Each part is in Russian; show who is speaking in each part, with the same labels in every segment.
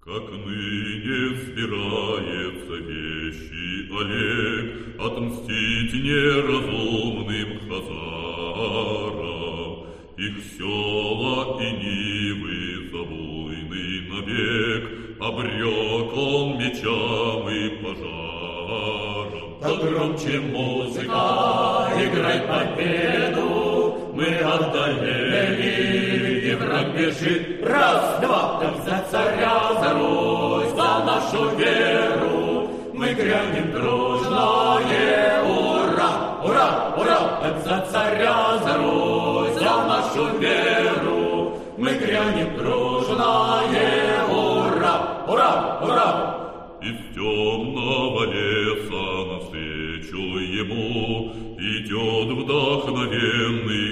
Speaker 1: Как ныне собирается вещий Олег отмстить неразумным хазарам, их села и нивы за буйный набег обрек он мечам и пожарам.
Speaker 2: Да громче музыка, играй победу, мы одолели, и враг бежит. Раз, два, так за царя, за Русь, за нашу веру, мы грянем дружное ура, ура, ура, так за царя, за Русь, за нашу веру, мы грянем дружное ура, ура, ура.
Speaker 1: Из темного леса навстречу ему идет вдохновенный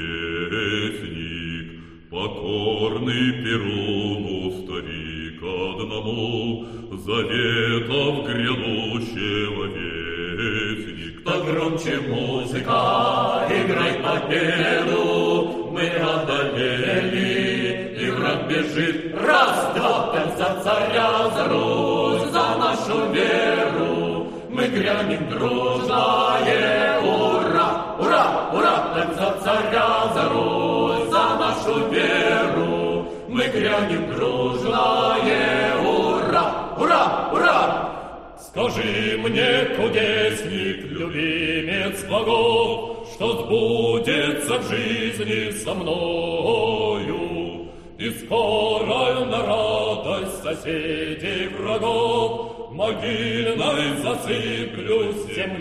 Speaker 1: кудесник, покорный Перуну старик одному, заветов грядущего вестник.
Speaker 2: Да громче музыка, играй победу, мы одолели, и враг бежит. Раз, два, так за царя, за Русь, за нашу веру, мы грянем дружное ура, ура, ура, так за царя, за Русь, за нашу веру, мы грянем дружное ура, ура, ура. Скажи мне, кудесник, любимец богов, что сбудется в жизни со мною, и скоро на радость соседей врагов могильной засыплюсь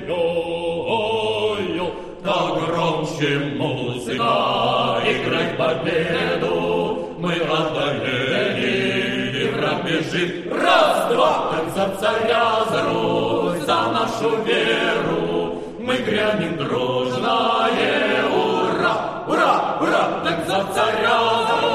Speaker 2: землею. Да громче музыка, играй победу, мы одолели, и враг бежит. Раз, два, так за царя, за Русь, за нашу веру, мы грянем дружное ура, ура, ура, так за царя, за Русь.